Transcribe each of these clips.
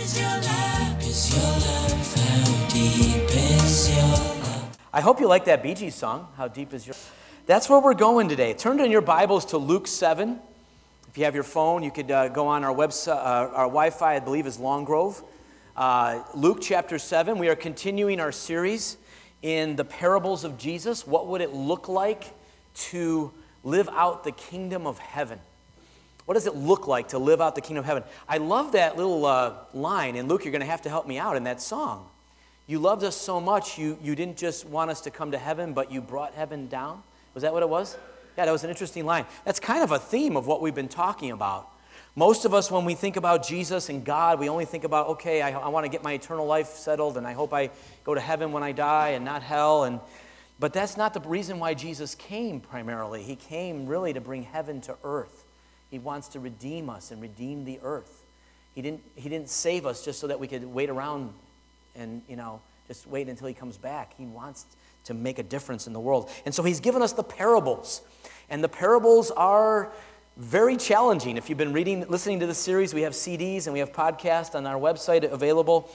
I hope you like that Bee Gees song, How Deep Is Your... That's where we're going today. Turn in your Bibles to Luke 7. If you have your phone, you could go on our website. Our Wi-Fi, I believe, is Long Grove. Luke chapter 7, we are continuing our series in the parables of Jesus. What would it look like to live out the kingdom of heaven? What does it look like to live out the kingdom of heaven? I love that little line, and Luke, you're going to have to help me out in that song. You loved us so much, you didn't just want us to come to heaven, but you brought heaven down. Was that what it was? Yeah, that was an interesting line. That's kind of a theme of what we've been talking about. Most of us, when we think about Jesus and God, we only think about, okay, I want to get my eternal life settled, and I hope I go to heaven when I die and not hell. But that's not the reason why Jesus came primarily. He came really to bring heaven to earth. He wants to redeem us and redeem the earth. He didn't save us just so that we could wait around and, just wait until he comes back. He wants to make a difference in the world. And so he's given us the parables. And the parables are very challenging. If you've been listening to the series, we have CDs and we have podcasts on our website available.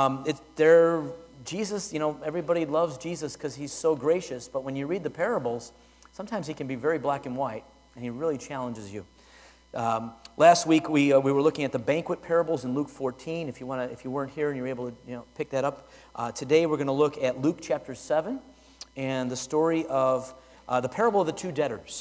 Jesus, everybody loves Jesus because he's so gracious. But when you read the parables, sometimes he can be very black and white, and he really challenges you. Last week we were looking at the banquet parables in Luke 14. If you weren't here and you were able to pick that up, today we're going to look at Luke chapter 7 and the story of the parable of the two debtors.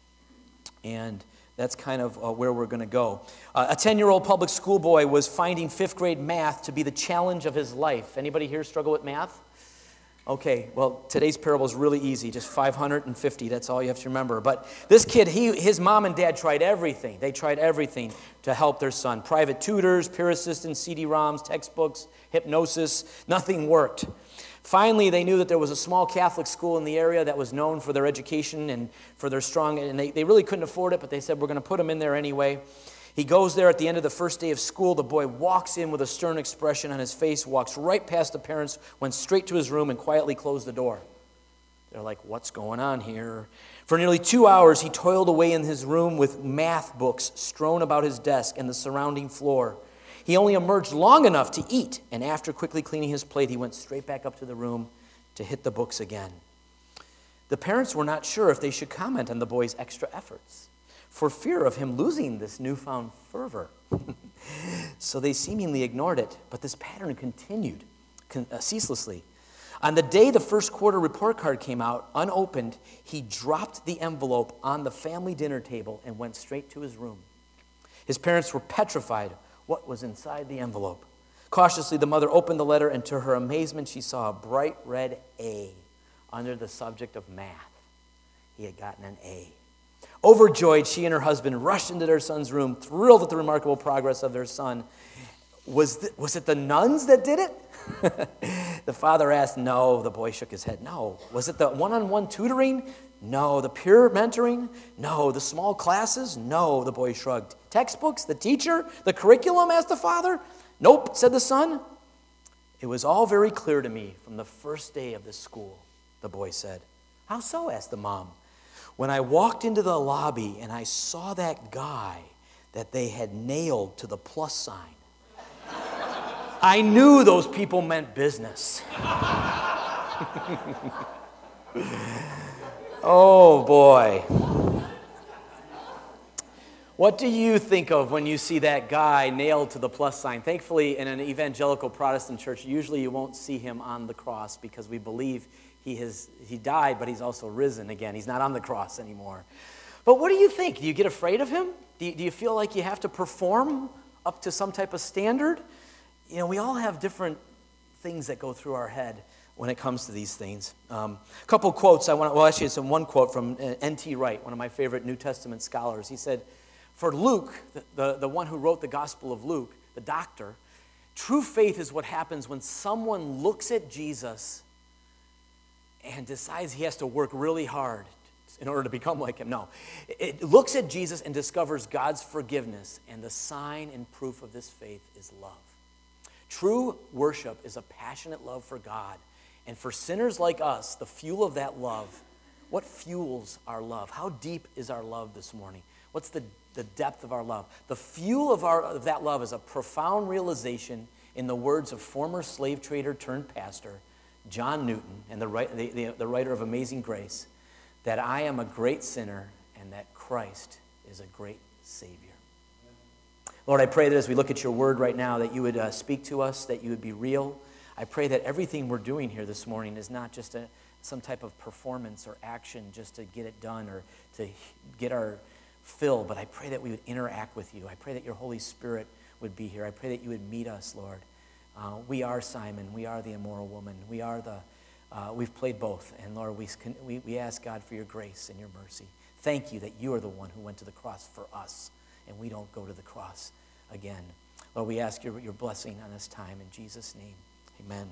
And that's kind of where we're going to go. A 10-year-old public school boy was finding 5th grade math to be the challenge of his life. Anybody here struggle with math? Okay, well, today's parable is really easy, just 550, that's all you have to remember. But this kid, his mom and dad tried everything. They tried everything to help their son. Private tutors, peer assistants, CD-ROMs, textbooks, hypnosis, nothing worked. Finally, they knew that there was a small Catholic school in the area that was known for their education and for their strong, and they really couldn't afford it, but they said, we're going to put him in there anyway. He goes there at the end of the first day of school. The boy walks in with a stern expression on his face, walks right past the parents, went straight to his room and quietly closed the door. They're like, what's going on here? For nearly 2 hours, he toiled away in his room with math books strewn about his desk and the surrounding floor. He only emerged long enough to eat, and after quickly cleaning his plate, he went straight back up to the room to hit the books again. The parents were not sure if they should comment on the boy's extra efforts, for fear of him losing this newfound fervor. So they seemingly ignored it, but this pattern continued ceaselessly. On the day the first quarter report card came out, unopened, he dropped the envelope on the family dinner table and went straight to his room. His parents were petrified what was inside the envelope. Cautiously, the mother opened the letter, and to her amazement, she saw a bright red A under the subject of math. He had gotten an A. Overjoyed, she and her husband rushed into their son's room, thrilled at the remarkable progress of their son. Was it the nuns that did it? The father asked. No. The boy shook his head. No. Was it the one-on-one tutoring? No. The peer mentoring? No. The small classes? No. The boy shrugged. Textbooks? The teacher? The curriculum? Asked the father. Nope, said the son. It was all very clear to me from the first day of this school, the boy said. How so? Asked the mom. When I walked into the lobby and I saw that guy that they had nailed to the plus sign, I knew those people meant business. Oh, boy. What do you think of when you see that guy nailed to the plus sign? Thankfully, in an evangelical Protestant church, usually you won't see him on the cross because we believe he died, but he's also risen again. He's not on the cross anymore. But what do you think? Do you get afraid of him? Do you feel like you have to perform up to some type of standard? We all have different things that go through our head when it comes to these things. A couple quotes it's one quote from N.T. Wright, one of my favorite New Testament scholars. He said, for Luke, the one who wrote the Gospel of Luke, the doctor, true faith is what happens when someone looks at Jesus and decides he has to work really hard in order to become like him. No. It looks at Jesus and discovers God's forgiveness, and the sign and proof of this faith is love. True worship is a passionate love for God. And for sinners like us, the fuel of that love, what fuels our love? How deep is our love this morning? What's the the depth of our love. The fuel of that love is a profound realization, in the words of former slave trader turned pastor John Newton, and the writer of Amazing Grace, that I am a great sinner and that Christ is a great Savior. Lord, I pray that as we look at your word right now, that you would speak to us, that you would be real. I pray that everything we're doing here this morning is not just some type of performance or action just to get it done or to get our fill, but I pray that we would interact with you. I pray that your Holy Spirit would be here. I pray that you would meet us, Lord. We are Simon. We are the immoral woman. We've played both. And Lord, we ask God for your grace and your mercy. Thank you that you are the one who went to the cross for us, and we don't go to the cross again. Lord, we ask your blessing on this time in Jesus' name. Amen.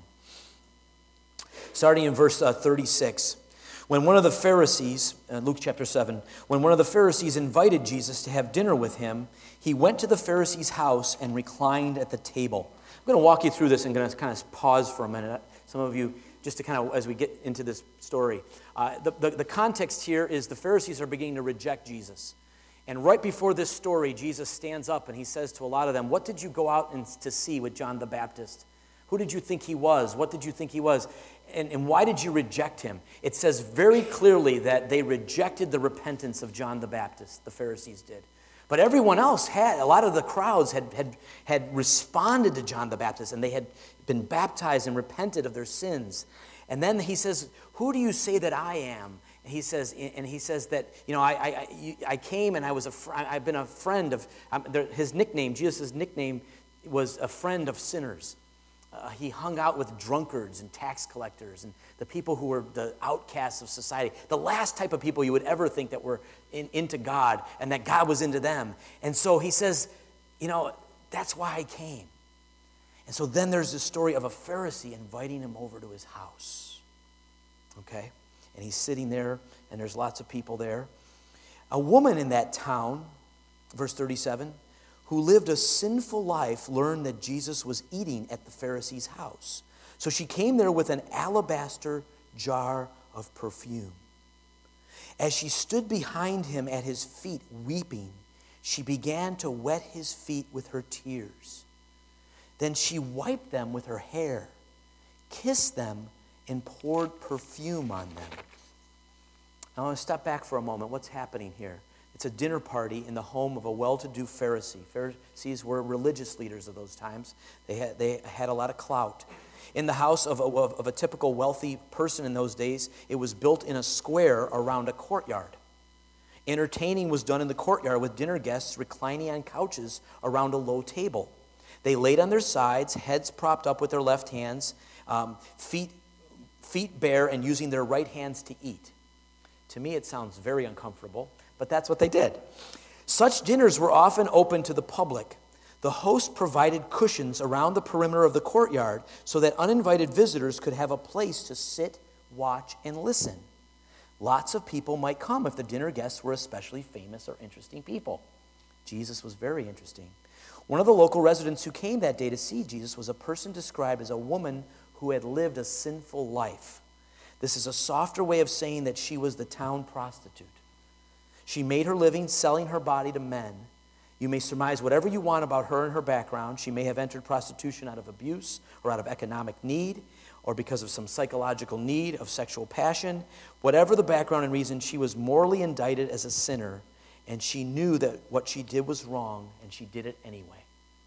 Starting in verse 36, when one of the Pharisees, Luke chapter 7, when one of the Pharisees invited Jesus to have dinner with him, he went to the Pharisee's house and reclined at the table. I'm going to walk you through this and going to kind of pause for a minute. Some of you, just to kind of, as we get into this story, the context here is the Pharisees are beginning to reject Jesus. And right before this story, Jesus stands up and he says to a lot of them, what did you go out to see with John the Baptist? Who did you think he was? What did you think he was? And why did you reject him? It says very clearly that they rejected the repentance of John the Baptist, the Pharisees did. But everyone else a lot of the crowds had responded to John the Baptist, and they had been baptized and repented of their sins. And then he says, who do you say that I am? And he says that, I came and I've been a friend of, his nickname, Jesus' nickname was a friend of sinners. He hung out with drunkards and tax collectors and the people who were the outcasts of society, the last type of people you would ever think that were into God and that God was into them. And so he says, that's why I came. And so then there's this story of a Pharisee inviting him over to his house. Okay? And he's sitting there, and there's lots of people there. A woman in that town, verse 37, who lived a sinful life, learned that Jesus was eating at the Pharisee's house. So she came there with an alabaster jar of perfume. As she stood behind him at his feet weeping, she began to wet his feet with her tears. Then she wiped them with her hair, kissed them, and poured perfume on them. Now I want to step back for a moment. What's happening here? It's a dinner party in the home of a well-to-do Pharisee. Pharisees were religious leaders of those times. They had a lot of clout. In the house of a typical wealthy person in those days, it was built in a square around a courtyard. Entertaining was done in the courtyard with dinner guests reclining on couches around a low table. They laid on their sides, heads propped up with their left hands, feet bare, and using their right hands to eat. To me, it sounds very uncomfortable, but that's what they did. Such dinners were often open to the public. The host provided cushions around the perimeter of the courtyard so that uninvited visitors could have a place to sit, watch, and listen. Lots of people might come if the dinner guests were especially famous or interesting people. Jesus was very interesting. One of the local residents who came that day to see Jesus was a person described as a woman who had lived a sinful life. This is a softer way of saying that she was the town prostitute. She made her living selling her body to men. You may surmise whatever you want about her and her background. She may have entered prostitution out of abuse or out of economic need or because of some psychological need of sexual passion. Whatever the background and reason, she was morally indicted as a sinner, and she knew that what she did was wrong, and she did it anyway.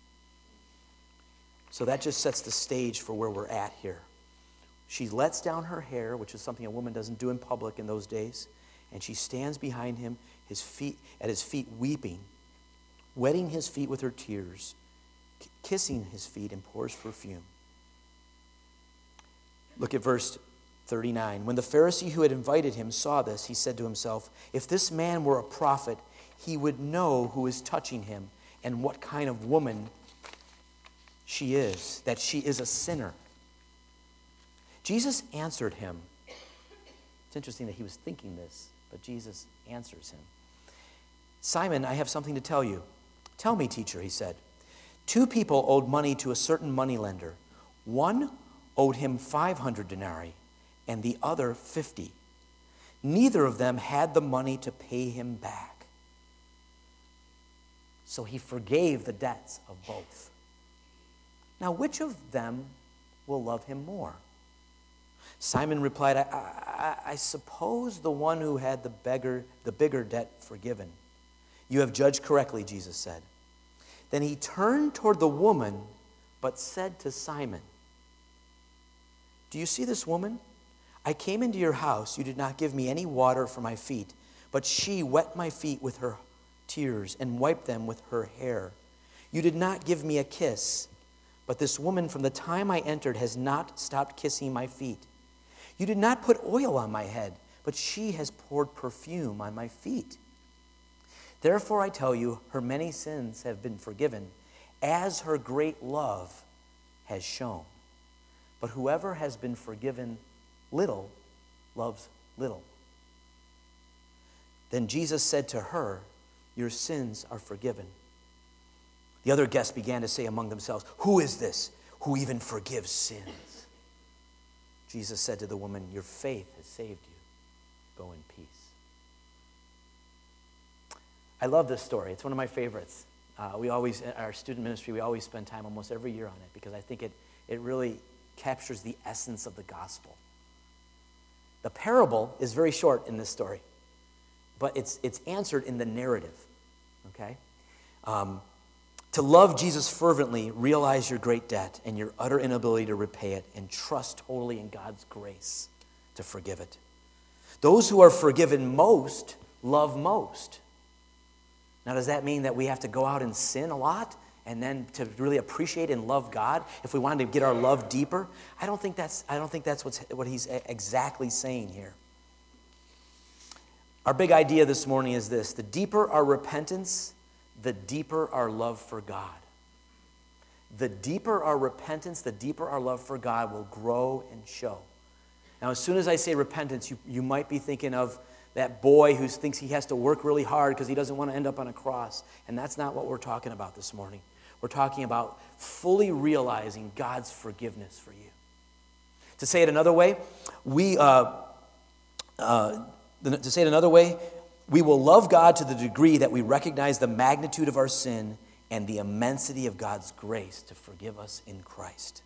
So that just sets the stage for where we're at here. She lets down her hair, which is something a woman doesn't do in public in those days, and she stands behind him, at his feet weeping, wetting his feet with her tears, kissing his feet, and pours perfume. Look at verse 39. When the Pharisee who had invited him saw this, he said to himself, if this man were a prophet, he would know who is touching him and what kind of woman she is, that she is a sinner. Jesus answered him. It's interesting that he was thinking this, but Jesus answers him. Simon, I have something to tell you. Tell me, teacher, he said. 2 people owed money to a certain moneylender. One owed him 500 denarii, and the other 50. Neither of them had the money to pay him back. So he forgave the debts of both. Now, which of them will love him more? Simon replied, I suppose the one who had the bigger debt forgiven. You have judged correctly, Jesus said. Then he turned toward the woman, but said to Simon, do you see this woman? I came into your house. You did not give me any water for my feet, but she wet my feet with her tears and wiped them with her hair. You did not give me a kiss, but this woman from the time I entered has not stopped kissing my feet. You did not put oil on my head, but she has poured perfume on my feet. Therefore I tell you, her many sins have been forgiven, as her great love has shown. But whoever has been forgiven little loves little. Then Jesus said to her, your sins are forgiven. The other guests began to say among themselves, who is this who even forgives sins? Jesus said to the woman, your faith has saved you. Go in peace. I love this story. It's one of my favorites. Our student ministry, we always spend time almost every year on it because I think it really captures the essence of the gospel. The parable is very short in this story, but it's answered in the narrative, okay? To love Jesus fervently, realize your great debt and your utter inability to repay it, and trust totally in God's grace to forgive it. Those who are forgiven most love most. Now, does that mean that we have to go out and sin a lot and then to really appreciate and love God if we wanted to get our love deeper? I don't think that's what he's exactly saying here. Our big idea this morning is this: the deeper our repentance, the deeper our love for God. The deeper our repentance, the deeper our love for God will grow and show. Now, as soon as I say repentance, you might be thinking of that boy who thinks he has to work really hard because he doesn't want to end up on a cross. And that's not what we're talking about this morning. We're talking about fully realizing God's forgiveness for you. To say it another way, we will love God to the degree that we recognize the magnitude of our sin and the immensity of God's grace to forgive us in Christ.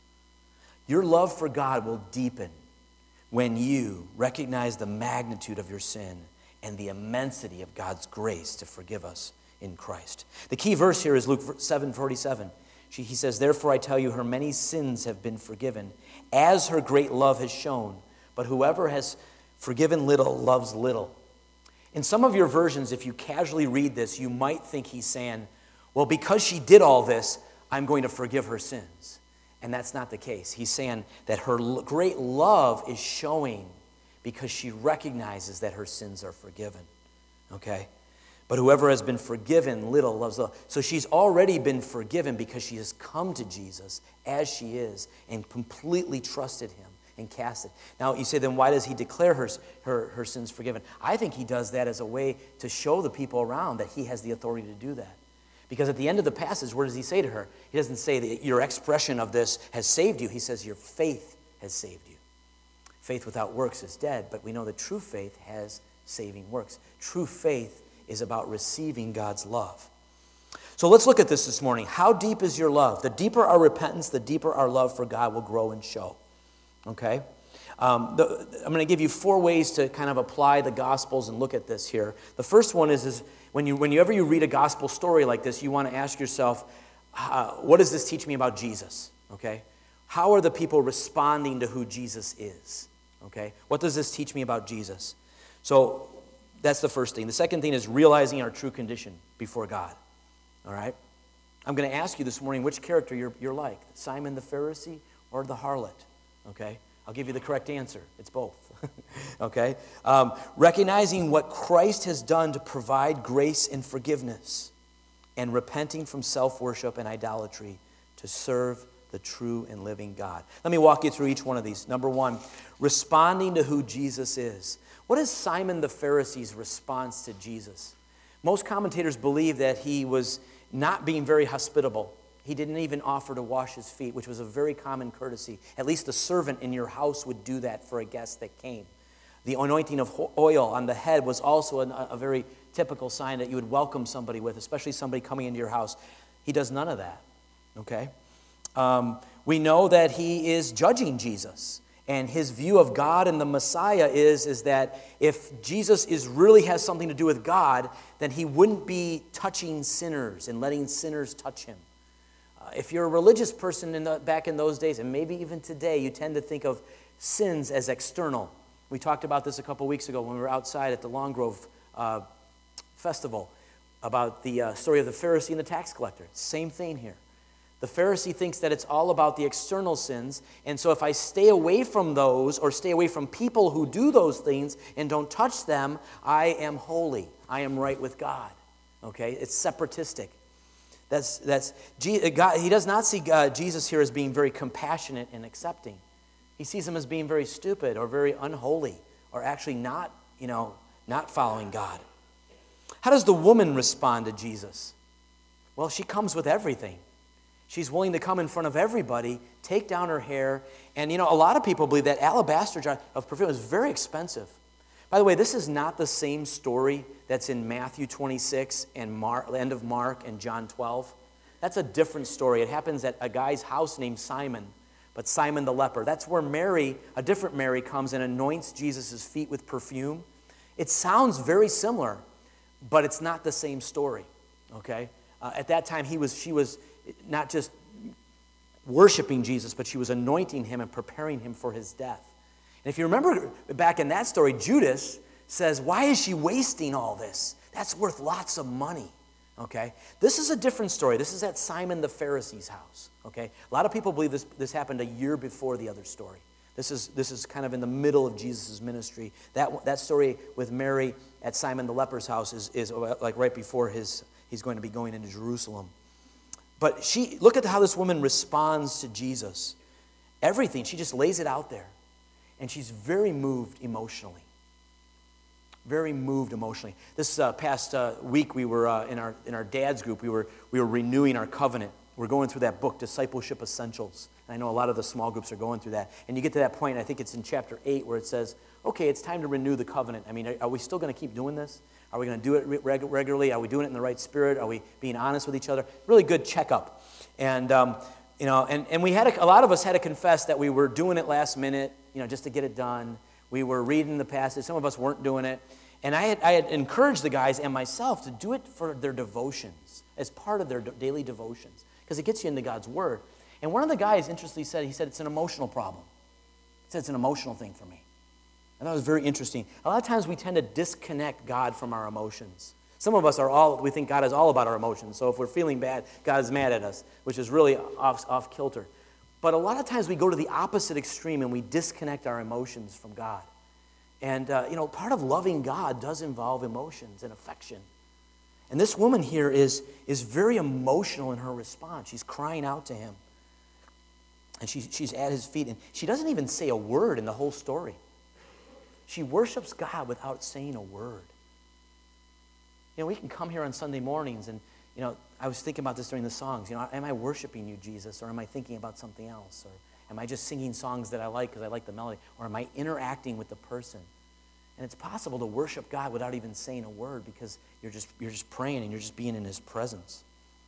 Your love for God will deepen when you recognize the magnitude of your sin and the immensity of God's grace to forgive us in Christ. The key verse here is Luke 7:47. He says, therefore I tell you, her many sins have been forgiven, as her great love has shown. But whoever has forgiven little loves little. In some of your versions, if you casually read this, you might think he's saying, well, because she did all this, I'm going to forgive her sins. And that's not the case. He's saying that her great love is showing because she recognizes that her sins are forgiven. Okay? But whoever has been forgiven little loves little. So she's already been forgiven because she has come to Jesus as she is and completely trusted him and cast it. Now, you say, then why does he declare her sins forgiven? I think he does that as a way to show the people around that he has the authority to do that. Because at the end of the passage, what does he say to her? He doesn't say that your expression of this has saved you. He says your faith has saved you. Faith without works is dead, but we know that true faith has saving works. True faith is about receiving God's love. So let's look at this morning. How deep is your love? The deeper our repentance, the deeper our love for God will grow and show. Okay? I'm going to give you 4 ways to kind of apply the Gospels and look at this here. The first one is whenever you read a gospel story like this, you want to ask yourself, what does this teach me about Jesus? Okay? How are the people responding to who Jesus is? Okay? What does this teach me about Jesus? So that's the first thing. The second thing is realizing our true condition before God. All right? I'm going to ask you this morning which character you're like, Simon the Pharisee or the harlot. Okay? I'll give you the correct answer. It's both. Okay? Recognizing what Christ has done to provide grace and forgiveness, and repenting from self-worship and idolatry to serve the true and living God. Let me walk you through each one of these. Number 1, responding to who Jesus is. What is Simon the Pharisee's response to Jesus? Most commentators believe that he was not being very hospitable. He didn't even offer to wash his feet, which was a very common courtesy. At least the servant in your house would do that for a guest that came. The anointing of oil on the head was also a very typical sign that you would welcome somebody with, especially somebody coming into your house. He does none of that, okay? We know that he is judging Jesus. And his view of God and the Messiah is that if Jesus really has something to do with God, then he wouldn't be touching sinners and letting sinners touch him. If you're a religious person back in those days, and maybe even today, you tend to think of sins as external. We talked about this a couple weeks ago when we were outside at the Long Grove Festival about the story of the Pharisee and the tax collector. Same thing here. The Pharisee thinks that it's all about the external sins, and so if I stay away from those or stay away from people who do those things and don't touch them, I am holy. I am right with God. Okay? It's separatistic. God, he does not see Jesus here as being very compassionate and accepting. He sees him as being very stupid or very unholy or actually not following God. How does the woman respond to Jesus? Well, she comes with everything. She's willing to come in front of everybody, take down her hair, and a lot of people believe that alabaster jar of perfume is very expensive. By the way, this is not the same story that's in Matthew 26 and end of Mark and John 12. That's a different story. It happens at a guy's house named Simon, but Simon the leper. That's where Mary, a different Mary, comes and anoints Jesus' feet with perfume. It sounds very similar, but it's not the same story, okay? At that time, she was not just worshiping Jesus, but she was anointing him and preparing him for his death. And if you remember back in that story, Judas says, why is she wasting all this? That's worth lots of money, okay? This is a different story. This is at Simon the Pharisee's house, okay? A lot of people believe this happened a year before the other story. This is kind of in the middle of Jesus' ministry. That story with Mary at Simon the leper's house is like right before he's going to be going into Jerusalem. But look at how this woman responds to Jesus. Everything, she just lays it out there. And she's very moved emotionally. Very moved emotionally. This past week, we were in our dad's group. We were renewing our covenant. We're going through that book, Discipleship Essentials. And I know a lot of the small groups are going through that. And you get to that point, I think it's in chapter 8, where it says, okay, it's time to renew the covenant. I mean, are we still going to keep doing this? Are we going to do it regularly? Are we doing it in the right spirit? Are we being honest with each other? Really good checkup. And, and we had a lot of us had to confess that we were doing it last minute, just to get it done. We were reading the passage. Some of us weren't doing it. And I had encouraged the guys and myself to do it for their devotions, as part of their daily devotions, because it gets you into God's Word. And one of the guys, interestingly, said it's an emotional problem. He said it's an emotional thing for me. I thought it was very interesting. A lot of times we tend to disconnect God from our emotions. Some of us we think God is all about our emotions. So if we're feeling bad, God is mad at us, which is really off kilter. But a lot of times we go to the opposite extreme and we disconnect our emotions from God. And, part of loving God does involve emotions and affection. And this woman here is very emotional in her response. She's crying out to him. And she's at his feet. And she doesn't even say a word in the whole story. She worships God without saying a word. We can come here on Sunday mornings and, I was thinking about this during the songs. Am I worshiping you, Jesus, or am I thinking about something else? Or am I just singing songs that I like because I like the melody? Or am I interacting with the person? And it's possible to worship God without even saying a word because you're just praying and you're just being in his presence.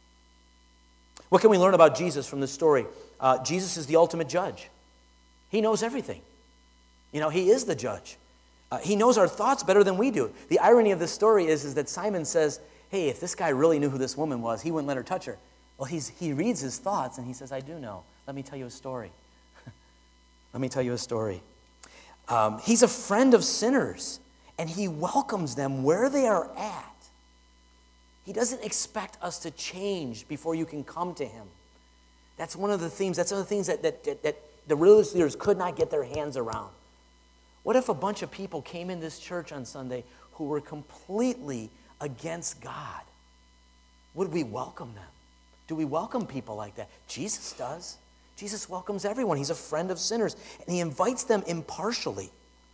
What can we learn about Jesus from this story? Jesus is the ultimate judge. He knows everything. He is the judge. He knows our thoughts better than we do. The irony of this story is that Simon says, hey, if this guy really knew who this woman was, he wouldn't let her touch her. Well, he reads his thoughts and he says, I do know. Let me tell you a story. Let me tell you a story. He's a friend of sinners, and he welcomes them where they are at. He doesn't expect us to change before you can come to him. That's one of the themes. That's one of the things that the religious leaders could not get their hands around. What if a bunch of people came in this church on Sunday who were completely against God? Would we welcome them? Do we welcome people like that? Jesus does. Jesus welcomes everyone. He's a friend of sinners, and he invites them impartially.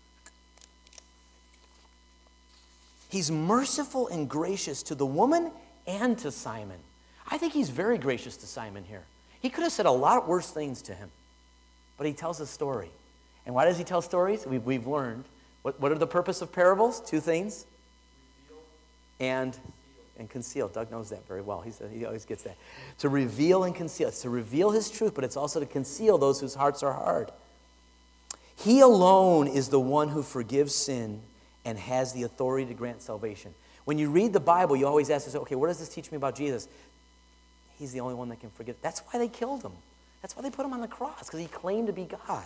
He's merciful and gracious to the woman and to Simon. I think he's very gracious to Simon here. He could have said a lot worse things to him, but he tells a story. And why does he tell stories? We've learned What are the purpose of parables? Two things. And conceal. Doug knows that very well. He always gets that. To reveal and conceal. It's to reveal his truth, but it's also to conceal those whose hearts are hard. He alone is the one who forgives sin and has the authority to grant salvation. When you read the Bible, you always ask yourself, okay, what does this teach me about Jesus? He's the only one that can forgive. That's why they killed him. That's why they put him on the cross, because he claimed to be God.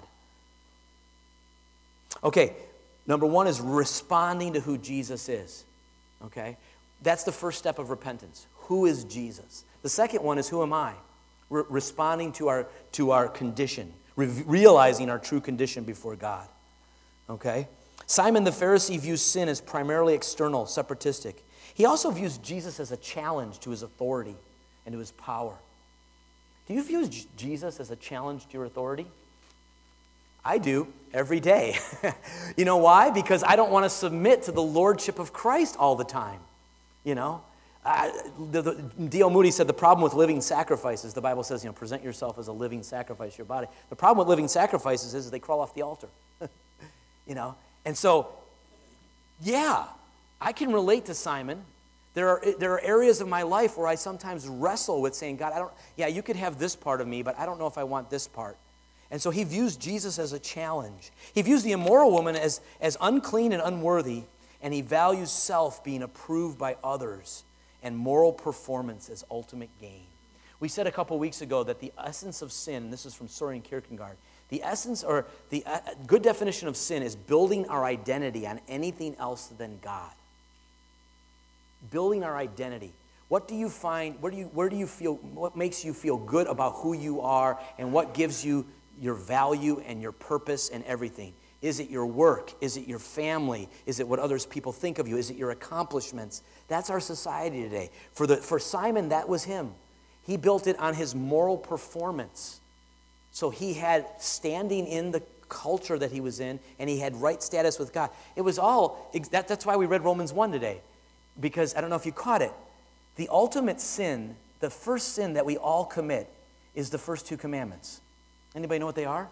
Okay, number one is responding to who Jesus is. Okay? That's the first step of repentance. Who is Jesus? The second one is, who am I? Responding to our condition, realizing our true condition before God. Okay? Simon the Pharisee views sin as primarily external, separatistic. He also views Jesus as a challenge to his authority and to his power. Do you view Jesus as a challenge to your authority? I do, every day. You know why? Because I don't want to submit to the lordship of Christ all the time. You know? D.L. Moody said the problem with living sacrifices, the Bible says, present yourself as a living sacrifice, your body. The problem with living sacrifices is they crawl off the altar. And so, yeah, I can relate to Simon. There are areas of my life where I sometimes wrestle with saying, God, you could have this part of me, but I don't know if I want this part. And so he views Jesus as a challenge. He views the immoral woman as unclean and unworthy, and he values self being approved by others and moral performance as ultimate gain. We said a couple weeks ago that the essence of sin, and this is from Soren Kierkegaard, the essence or the good definition of sin is building our identity on anything else than God. Building our identity. What do you find, where do you feel, what makes you feel good about who you are, and what gives you your value and your purpose and everything? Is it your work? Is it your family? Is it what others people think of you? Is it your accomplishments? That's our society today. For Simon, that was him. He built it on his moral performance. So he had standing in the culture that he was in, and he had right status with God. It was all, that's why we read Romans 1 today. Because, I don't know if you caught it, the ultimate sin, the first sin that we all commit is the first two commandments. Anybody know what they are?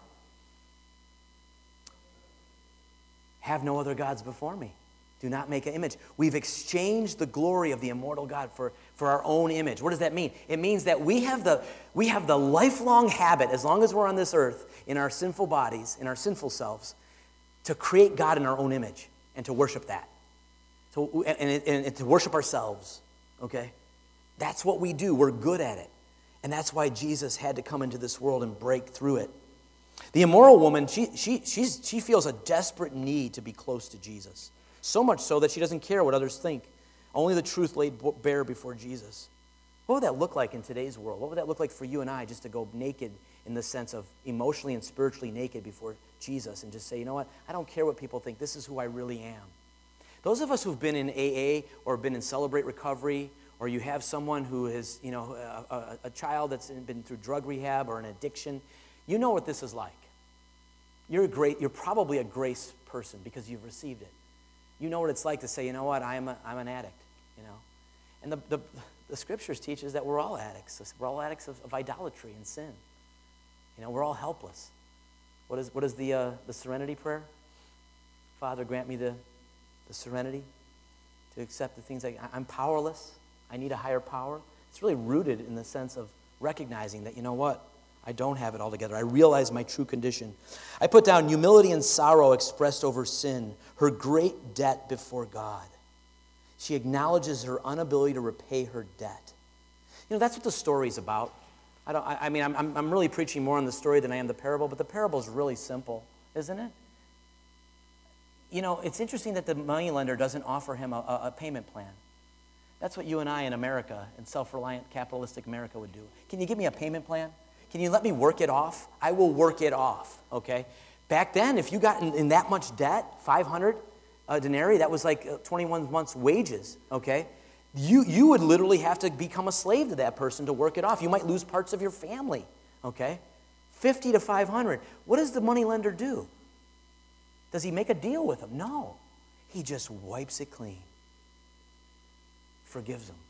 Have no other gods before me. Do not make an image. We've exchanged the glory of the immortal God for our own image. What does that mean? It means that we have the lifelong habit, as long as we're on this earth, in our sinful bodies, in our sinful selves, to create God in our own image and to worship that. And to worship ourselves, okay? That's what we do. We're good at it. And that's why Jesus had to come into this world and break through it. The immoral woman, she feels a desperate need to be close to Jesus. So much so that she doesn't care what others think. Only the truth laid bare before Jesus. What would that look like in today's world? What would that look like for you and I, just to go naked in the sense of emotionally and spiritually naked before Jesus and just say, you know what, I don't care what people think. This is who I really am. Those of us who've been in AA or been in Celebrate Recovery, or you have someone who is, a child that's been through drug rehab or an addiction, you know what this is like. You're probably a grace person because you've received it. You know what it's like to say, you know what, I'm an addict, And the scriptures teach us that we're all addicts. We're all addicts of idolatry and sin. We're all helpless. What is the serenity prayer? Father, grant me the serenity to accept the things I'm powerless. I need a higher power. It's really rooted in the sense of recognizing that, you know what, I don't have it all together. I realize my true condition. I put down humility and sorrow expressed over sin, her great debt before God. She acknowledges her inability to repay her debt. That's what the story's about. I'm really preaching more on the story than I am the parable, but the parable is really simple, isn't it? It's interesting that the moneylender doesn't offer him a payment plan. That's what you and I in America, in self-reliant capitalistic America, would do. Can you give me a payment plan? Can you let me work it off? I will work it off, okay? Back then, if you got in that much debt, 500 denarii, that was like 21 months' wages, okay? You would literally have to become a slave to that person to work it off. You might lose parts of your family, okay? 50 to 500. What does the moneylender do? Does he make a deal with him? No. He just wipes it clean. Forgives him.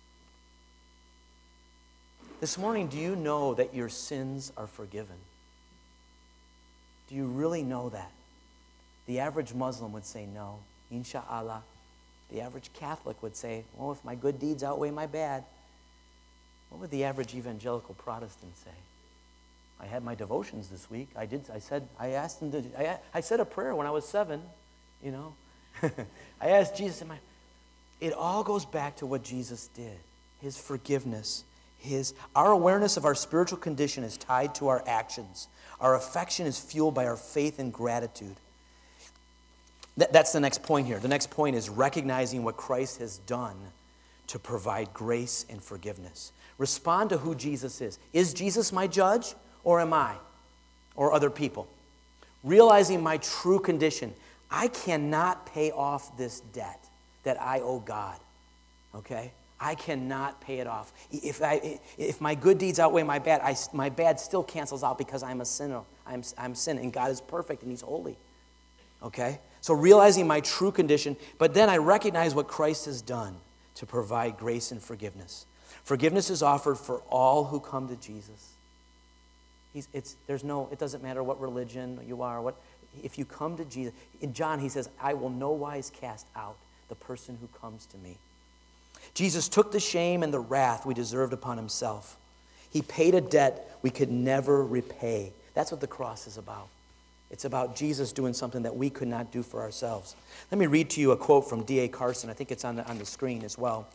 This morning, do you know that your sins are forgiven? Do you really know that? The average Muslim would say no, inshallah. The average Catholic would say, oh, if my good deeds outweigh my bad. What would the average evangelical Protestant say? I had my devotions this week. I said a prayer when I was 7, you know. I asked Jesus, it all goes back to what Jesus did, his forgiveness. Our awareness of our spiritual condition is tied to our actions. Our affection is fueled by our faith and gratitude. That's the next point here. The next point is recognizing what Christ has done to provide grace and forgiveness. Respond to who Jesus is. Is Jesus my judge, or am I? Or other people? Realizing my true condition. I cannot pay off this debt that I owe God. Okay? I cannot pay it off. If my good deeds outweigh my bad, my bad still cancels out because I'm a sinner. I'm sin, and God is perfect, and he's holy. Okay? So realizing my true condition, but then I recognize what Christ has done to provide grace and forgiveness. Forgiveness is offered for all who come to Jesus. It doesn't matter what religion you are. If you come to Jesus, in John he says, I will no wise cast out the person who comes to me. Jesus took the shame and the wrath we deserved upon himself. He paid a debt we could never repay. That's what the cross is about. It's about Jesus doing something that we could not do for ourselves. Let me read to you a quote from D.A. Carson. I think it's on the screen as well.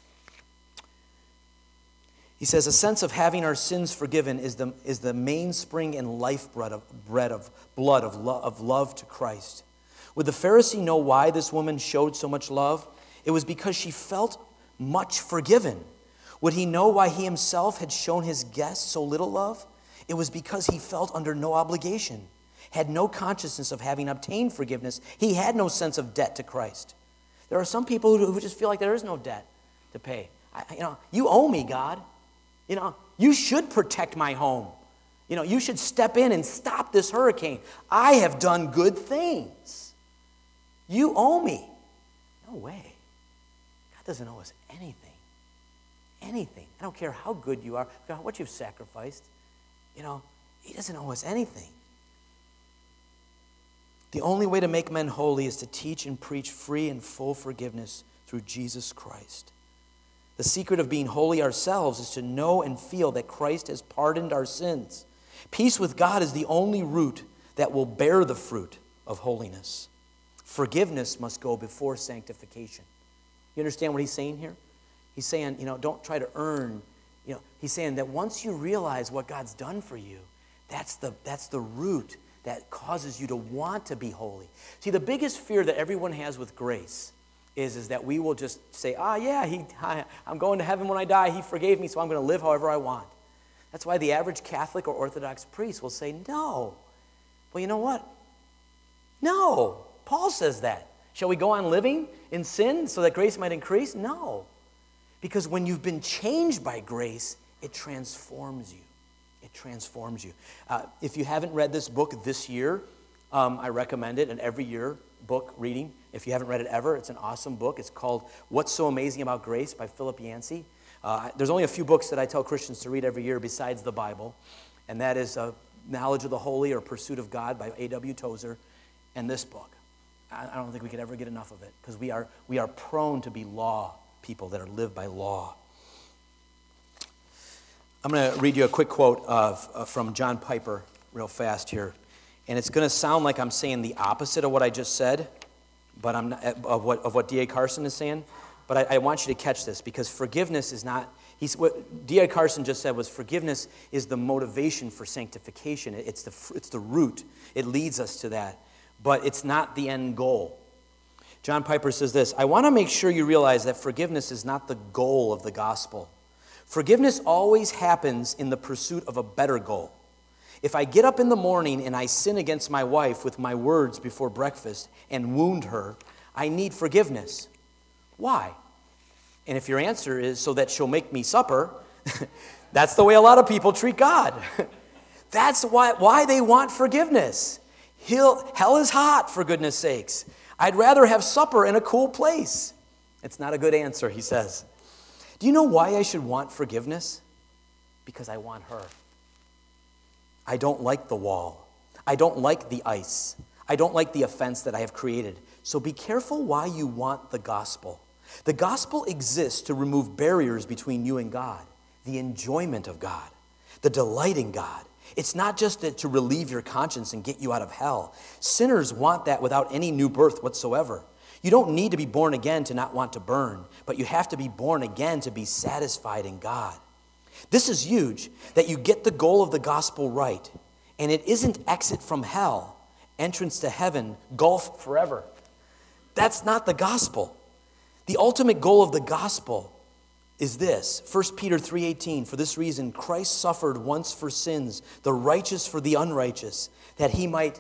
He says, a sense of having our sins forgiven is the mainspring and lifeblood of love to Christ. Would the Pharisee know why this woman showed so much love? It was because she felt much forgiven. Would he know why he himself had shown his guests so little love? It was because he felt under no obligation, had no consciousness of having obtained forgiveness. He had no sense of debt to Christ. There are some people who just feel like there is no debt to pay. You owe me, God. You should protect my home. You should step in and stop this hurricane. I have done good things. You owe me. No way. God doesn't owe us anything. Anything. I don't care how good you are, what you've sacrificed. He doesn't owe us anything. The only way to make men holy is to teach and preach free and full forgiveness through Jesus Christ. The secret of being holy ourselves is to know and feel that Christ has pardoned our sins. Peace with God is the only root that will bear the fruit of holiness. Forgiveness must go before sanctification. You understand what he's saying here? He's saying, don't try to earn. He's saying that once you realize what God's done for you, that's the root that causes you to want to be holy. See, the biggest fear that everyone has with grace is that we will just say, I'm going to heaven when I die. He forgave me, so I'm going to live however I want. That's why the average Catholic or Orthodox priest will say, no. Well, you know what? No. Paul says that. Shall we go on living in sin so that grace might increase? No. Because when you've been changed by grace, it transforms you. It transforms you. If you haven't read this book this year, I recommend it, an every year book reading. If you haven't read it ever, it's an awesome book. It's called What's So Amazing About Grace by Philip Yancey. There's only a few books that I tell Christians to read every year besides the Bible, and that is Knowledge of the Holy or Pursuit of God by A.W. Tozer, and this book. I don't think we could ever get enough of it because we are prone to be law people that are live by law. I'm going to read you a quick quote from John Piper real fast here. And it's going to sound like I'm saying the opposite of what I just said, but I'm not, of what D.A. Carson is saying. But I want you to catch this because forgiveness is not, what D.A. Carson just said was forgiveness is the motivation for sanctification. It's the root. It leads us to that. But it's not the end goal. John Piper says this, I want to make sure you realize that forgiveness is not the goal of the gospel. Forgiveness always happens in the pursuit of a better goal. If I get up in the morning and I sin against my wife with my words before breakfast and wound her, I need forgiveness. Why? And if your answer is so that she'll make me supper, that's the way a lot of people treat God. That's why they want forgiveness. Hell is hot, for goodness sakes. I'd rather have supper in a cool place. It's not a good answer, he says. Do you know why I should want forgiveness? Because I want her. I don't like the wall. I don't like the ice. I don't like the offense that I have created. So be careful why you want the gospel. The gospel exists to remove barriers between you and God, the enjoyment of God, the delight in God. It's not just to relieve your conscience and get you out of hell. Sinners want that without any new birth whatsoever. You don't need to be born again to not want to burn, but you have to be born again to be satisfied in God. This is huge, that you get the goal of the gospel right. And it isn't exit from hell, entrance to heaven, gulf forever. That's not the gospel. The ultimate goal of the gospel is this. 1 Peter 3:18, for this reason Christ suffered once for sins, the righteous for the unrighteous, that he might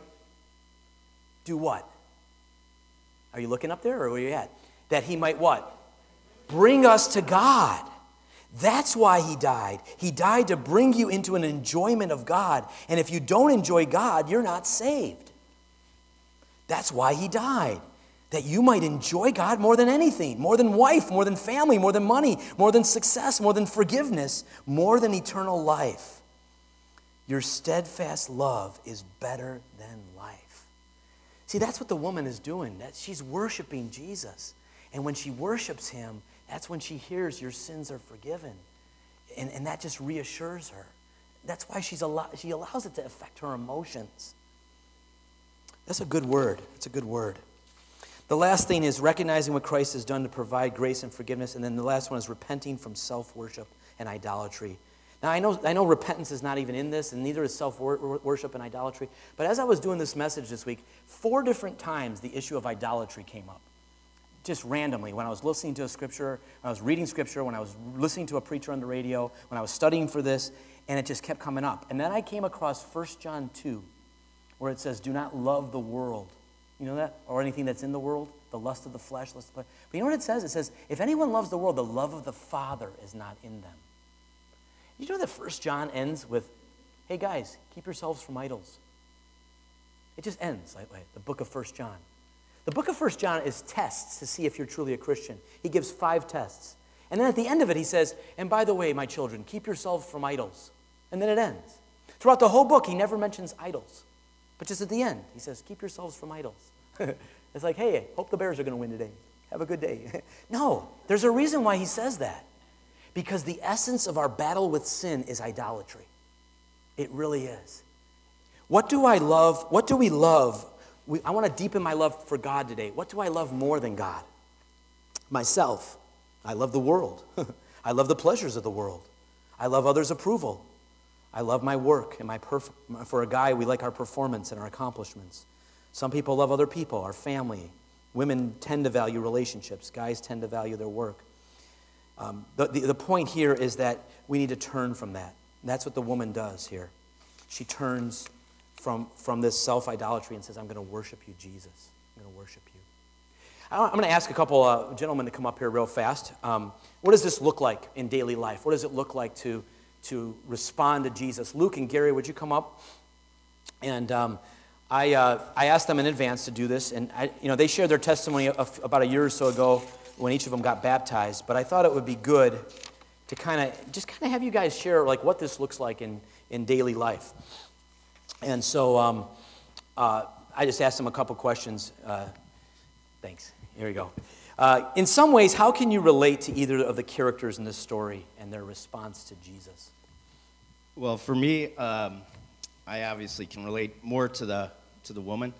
do what? Are you looking up there or where are you at? That he might what? Bring us to God. That's why he died. He died to bring you into an enjoyment of God. And if you don't enjoy God, you're not saved. That's why he died. That you might enjoy God more than anything, more than wife, more than family, more than money, more than success, more than forgiveness, more than eternal life. Your steadfast love is better than life. See, that's what the woman is doing. That she's worshiping Jesus. And when she worships him, that's when she hears your sins are forgiven. And that just reassures her. That's why she allows it to affect her emotions. That's a good word. It's a good word. The last thing is recognizing what Christ has done to provide grace and forgiveness. And then the last one is repenting from self-worship and idolatry. Now, I know repentance is not even in this, and neither is self-worship and idolatry. But as I was doing this message this week, 4 different times the issue of idolatry came up. Just randomly, when I was listening to a scripture, when I was reading scripture, when I was listening to a preacher on the radio, when I was studying for this, and it just kept coming up. And then I came across 1 John 2, where it says, do not love the world. You know that? Or anything that's in the world, the lust of the flesh, lust of the flesh. But you know what it says? It says, if anyone loves the world, the love of the Father is not in them. You know that 1 John ends with, hey guys, keep yourselves from idols. It just ends like the book of 1 John. The book of 1 John is tests to see if you're truly a Christian. He gives 5 tests. And then at the end of it, he says, and by the way, my children, keep yourselves from idols. And then it ends. Throughout the whole book, he never mentions idols. But just at the end, he says, keep yourselves from idols. It's like, hey, hope the Bears are going to win today. Have a good day. No, there's a reason why he says that. Because the essence of our battle with sin is idolatry. It really is. What do I love? What do we love? I want to deepen my love for God today. What do I love more than God? Myself. I love the world. I love the pleasures of the world. I love others' approval. I love my work and for a guy, we like our performance and our accomplishments. Some people love other people, our family. Women tend to value relationships. Guys tend to value their work. The point here is that we need to turn from that. And that's what the woman does here. She turns from this self-idolatry and says, I'm going to worship you, Jesus. I'm going to worship you. I'm going to ask a couple gentlemen to come up here real fast. What does this look like in daily life? What does it look like to respond to Jesus? Luke and Gary, would you come up? And I asked them in advance to do this, and they shared their testimony about a year or so ago when each of them got baptized. But I thought it would be good to kind of have you guys share like what this looks like in daily life. And so I just asked them a couple questions. Thanks. Here we go. In some ways, how can you relate to either of the characters in this story and their response to Jesus? Well, for me, I obviously can relate more to the woman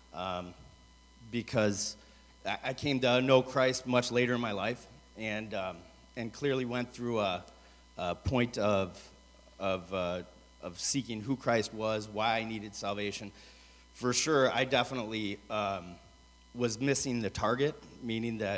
because I came to know Christ much later in my life, and clearly went through a point of seeking who Christ was, why I needed salvation. For sure, I definitely was missing the target, meaning that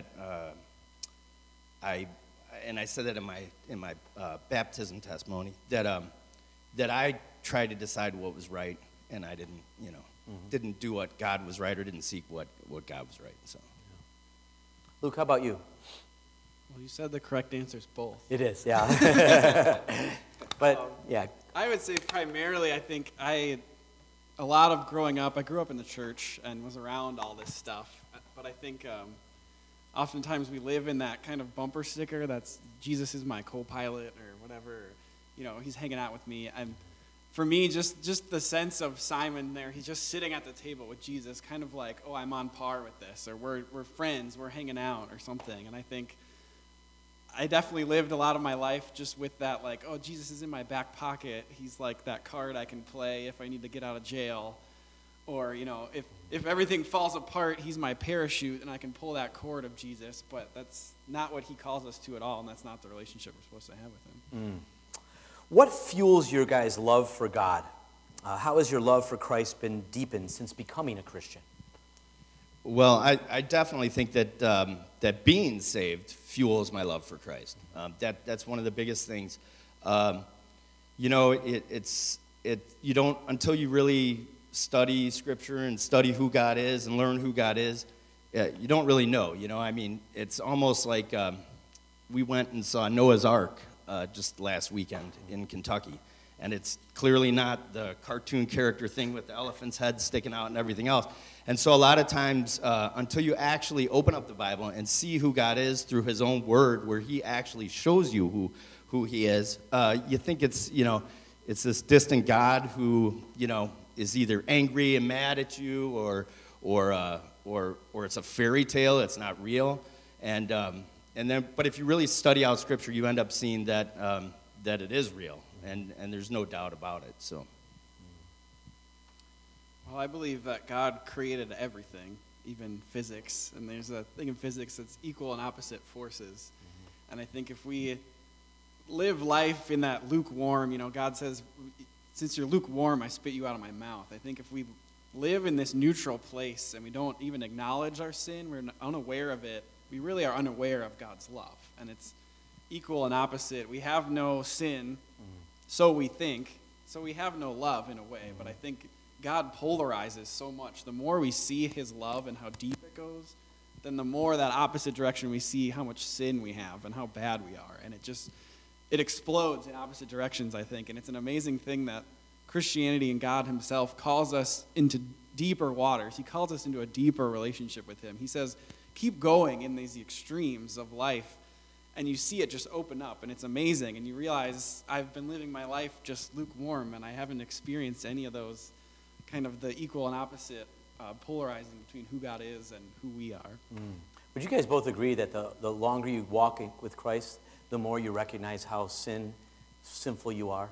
I said that in my baptism testimony that I tried to decide what was right, and I didn't do what God was right, or didn't seek what God was right. So, Luke, how about you? Well, you said the correct answer is both. It is, yeah. But yeah, I would say primarily, I think a lot of growing up, I grew up in the church and was around all this stuff. But I think oftentimes we live in that kind of bumper sticker that's Jesus is my co-pilot or whatever. He's hanging out with me. And for me, just the sense of Simon there, he's just sitting at the table with Jesus, kind of like, oh, I'm on par with this, or we're friends, we're hanging out, or something. And I think I definitely lived a lot of my life just with that, like, oh, Jesus is in my back pocket. He's like that card I can play if I need to get out of jail. Or, if everything falls apart, he's my parachute, and I can pull that cord of Jesus. But that's not what he calls us to at all, and that's not the relationship we're supposed to have with him. What fuels your guys' love for God? How has your love for Christ been deepened since becoming a Christian? Well, I definitely think that that being saved fuels my love for Christ. That's one of the biggest things. You don't, until you really study Scripture and study who God is and learn who God is, you don't really know. It's almost like we went and saw Noah's Ark just last weekend in Kentucky. And it's clearly not the cartoon character thing with the elephant's head sticking out and everything else. And so a lot of times, until you actually open up the Bible and see who God is through his own word, where he actually shows you who he is, you think it's this distant God who, is either angry and mad at you or it's a fairy tale, it's not real. But if you really study out Scripture, you end up seeing that it is real, and there's no doubt about it. So, well, I believe that God created everything, even physics, and there's a thing in physics that's equal and opposite forces. And I think if we live life in that lukewarm, God says, since you're lukewarm, I spit you out of my mouth. I think if we live in this neutral place and we don't even acknowledge our sin, we're unaware of it, we really are unaware of God's love. And it's equal and opposite. We have no sin, so we think, so we have no love in a way. But I think God polarizes so much. The more we see his love and how deep it goes, then the more that opposite direction we see how much sin we have and how bad we are. And it explodes in opposite directions, I think. And it's an amazing thing that Christianity and God himself calls us into deeper waters. He calls us into a deeper relationship with him. He says, keep going in these extremes of life, and you see it just open up, and it's amazing. And you realize, I've been living my life just lukewarm, and I haven't experienced any of those kind of the equal and opposite polarizing between who God is and who we are. Would you guys both agree that the longer you walk with Christ, the more you recognize how sinful you are?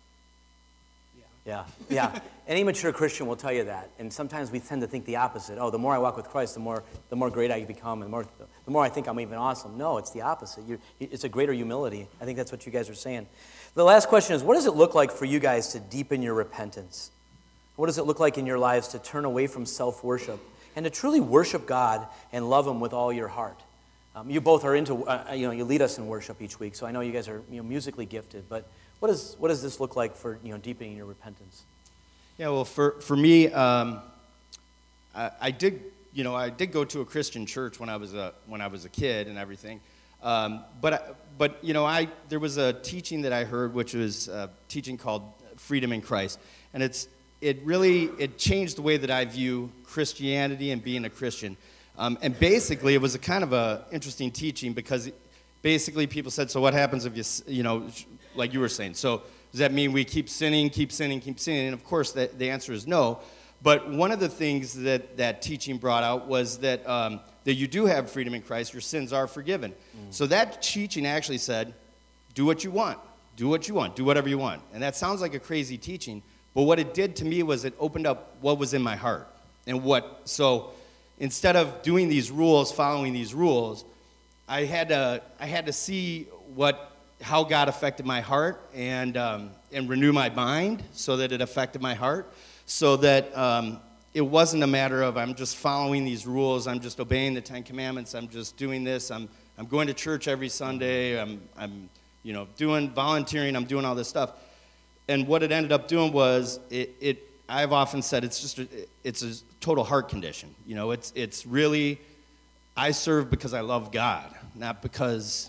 Yeah. Any mature Christian will tell you that. And sometimes we tend to think the opposite. Oh, the more I walk with Christ, the more great I become, and the more I think I'm even awesome. No, it's the opposite. It's a greater humility. I think that's what you guys are saying. The last question is, what does it look like for you guys to deepen your repentance? What does it look like in your lives to turn away from self-worship and to truly worship God and love him with all your heart? You both are into, you lead us in worship each week, so I know you guys are musically gifted, but what does this look like for deepening your repentance? Yeah, well, for me, I did go to a Christian church when I was a kid and everything, but there was a teaching that I heard, which was a teaching called Freedom in Christ, and it changed the way that I view Christianity and being a Christian. And basically, it was a kind of a interesting teaching because basically people said, so what happens if you like you were saying, so does that mean we keep sinning? And of course, the answer is no. But one of the things that teaching brought out was that you do have freedom in Christ. Your sins are forgiven. So that teaching actually said, do what you want. Do whatever you want. And that sounds like a crazy teaching, but what it did to me was it opened up what was in my heart. So instead of doing these rules, following these rules, I had to see how God affected my heart and renew my mind so that it affected my heart, so that it wasn't a matter of I'm just following these rules, I'm just obeying the Ten Commandments, I'm just doing this, I'm going to church every Sunday, I'm doing volunteering, I'm doing all this stuff. And what it ended up doing was I've often said it's a total heart condition. It's really, I serve because I love God, not because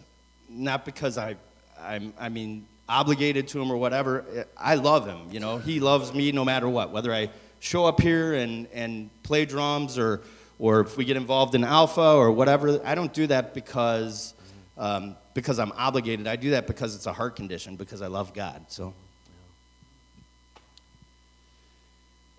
I'm obligated to him or whatever. I love him. He loves me no matter what. Whether I show up here and play drums or if we get involved in Alpha or whatever, I don't do that because I'm obligated. I do that because it's a heart condition, because I love God. So.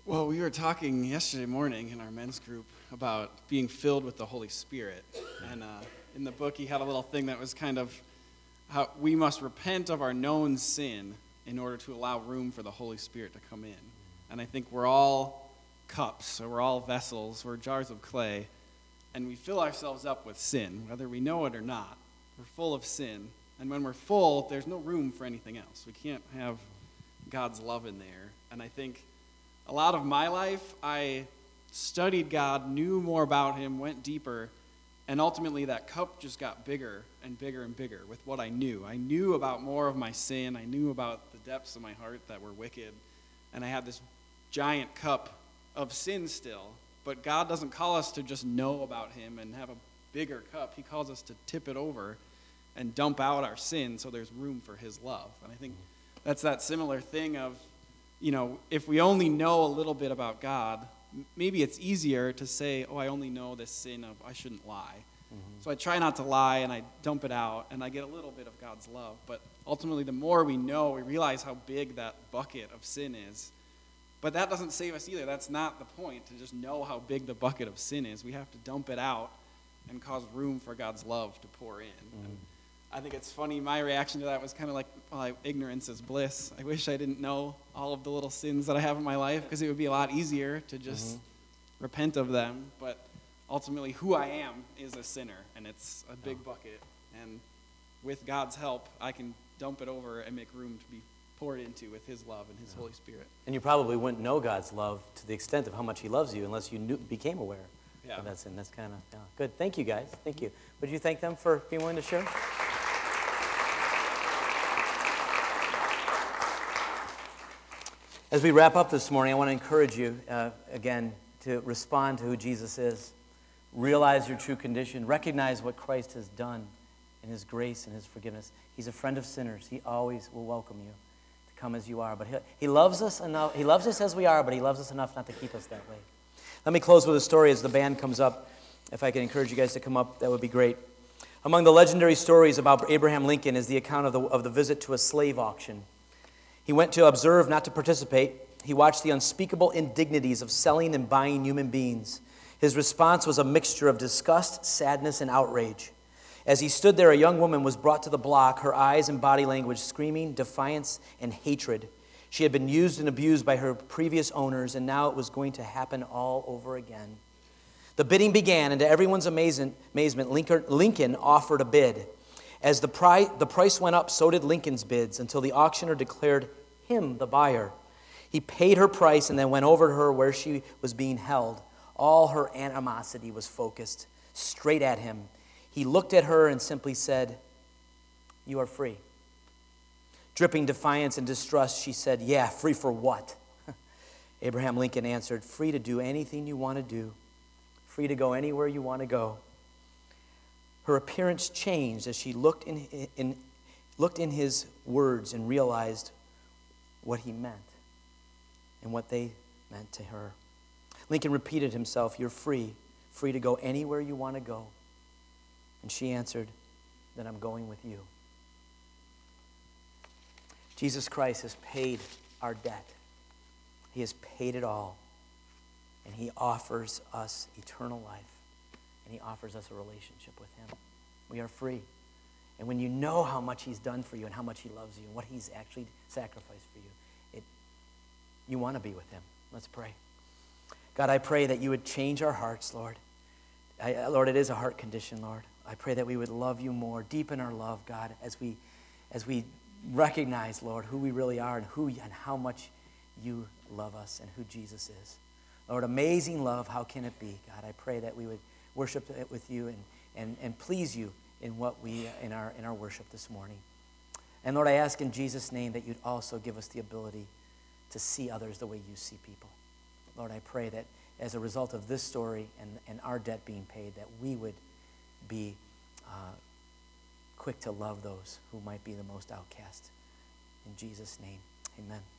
Well, we were talking yesterday morning in our men's group about being filled with the Holy Spirit. And in the book, he had a little thing that was kind of how we must repent of our known sin in order to allow room for the Holy Spirit to come in. And I think we're all cups, or we're all vessels, we're jars of clay, and we fill ourselves up with sin, whether we know it or not. We're full of sin. And when we're full, there's no room for anything else. We can't have God's love in there. And I think a lot of my life, I studied God, knew more about him, went deeper, and ultimately that cup just got bigger and bigger and bigger with what I knew. I knew about more of my sin. I knew about the depths of my heart that were wicked. And I had this giant cup of sin still. But God doesn't call us to just know about him and have a bigger cup. He calls us to tip it over and dump out our sin so there's room for his love. And I think that's that similar thing of, if we only know a little bit about God, maybe it's easier to say, I only know this sin of I shouldn't lie. Mm-hmm. So I try not to lie, and I dump it out, and I get a little bit of God's love. But ultimately, the more we know, we realize how big that bucket of sin is. But that doesn't save us either. That's not the point, to just know how big the bucket of sin is. We have to dump it out and cause room for God's love to pour in. Mm-hmm. And I think it's funny, my reaction to that was kind of like, ignorance is bliss. I wish I didn't know all of the little sins that I have in my life, because it would be a lot easier to just repent of them. But ultimately, who I am is a sinner, and it's a big bucket. And with God's help, I can dump it over and make room to be poured into with his love and his Holy Spirit. And you probably wouldn't know God's love to the extent of how much he loves you unless you became aware of that sin. That's kind of good. Thank you, guys. Thank you. Would you thank them for being willing to share? As we wrap up this morning, I want to encourage you, again, to respond to who Jesus is. Realize your true condition. Recognize what Christ has done in his grace and his forgiveness. He's a friend of sinners. He always will welcome you to come as you are. But he loves us enough. He loves us as we are, but he loves us enough not to keep us that way. Let me close with a story as the band comes up. If I can encourage you guys to come up, that would be great. Among the legendary stories about Abraham Lincoln is the account of the visit to a slave auction. He went to observe, not to participate. He watched the unspeakable indignities of selling and buying human beings. His response was a mixture of disgust, sadness, and outrage. As he stood there, a young woman was brought to the block, her eyes and body language screaming defiance and hatred. She had been used and abused by her previous owners, and now it was going to happen all over again. The bidding began, and to everyone's amazement, Lincoln offered a bid. As the price went up, so did Lincoln's bids, until the auctioneer declared him the buyer. He paid her price and then went over to her where she was being held. All her animosity was focused straight at him. He looked at her and simply said, "You are free." Dripping defiance and distrust, she said, "Yeah, free for what?" Abraham Lincoln answered, "Free to do anything you want to do. Free to go anywhere you want to go." Her appearance changed as she looked in his words and realized what he meant and what they meant to her. Lincoln repeated himself, "You're free to go anywhere you want to go." And she answered, "Then I'm going with you." Jesus Christ has paid our debt. He has paid it all. And he offers us eternal life. And he offers us a relationship with him. We are free. And when you know how much he's done for you and how much he loves you and what he's actually sacrificed for you, you want to be with him. Let's pray. God, I pray that you would change our hearts, Lord. Lord, it is a heart condition, Lord. I pray that we would love you more, deepen our love, God, as we recognize, Lord, who we really are and how much you love us and who Jesus is. Lord, amazing love, how can it be, God? I pray that we would worship it with you and please you in our worship this morning. And Lord, I ask in Jesus' name that you'd also give us the ability to see others the way you see people. Lord, I pray that as a result of this story and our debt being paid, that we would be quick to love those who might be the most outcast. In Jesus' name, amen.